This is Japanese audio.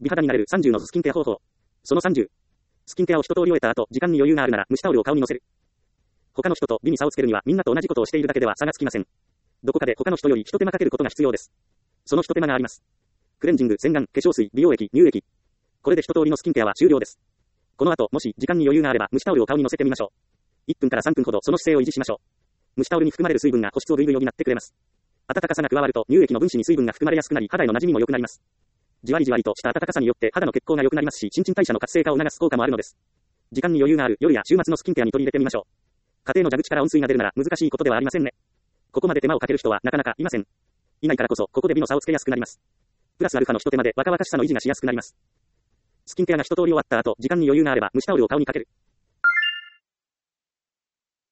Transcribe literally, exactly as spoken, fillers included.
美肌になれるさんじゅうのスキンケア方法。そのさんじゅう。スキンケアを一通り終えた後、時間に余裕があるなら蒸しタオルを顔に乗せる。他の人と美に差をつけるにはみんなと同じことをしているだけでは差がつきません。どこかで他の人より一手間かけることが必要です。その一手間があります。クレンジング、洗顔、化粧水、美容液、乳液。これで一通りのスキンケアは終了です。この後、もし時間に余裕があれば蒸しタオルを顔に乗せてみましょう。いっぷんからさんぷんほどその姿勢を維持しましょう。蒸しタオルに含まれる水分が保湿をぐいぐい補ってくれます。暖かさが加わると乳液の分子に水分が含まれやすくなり肌への馴染みも良くなります。じわりじわりとした暖かさによって肌の血行が良くなりますし、新陳代謝の活性化を促す効果もあるのです。時間に余裕がある夜や週末のスキンケアに取り入れてみましょう。家庭の蛇口から温水が出るなら難しいことではありませんね。ここまで手間をかける人はなかなかいません。いないからこそここで美の差をつけやすくなります。プラスアルファの一手間で若々しさの維持がしやすくなります。スキンケアが一通り終わった後、時間に余裕があれば蒸しタオルを顔にかける。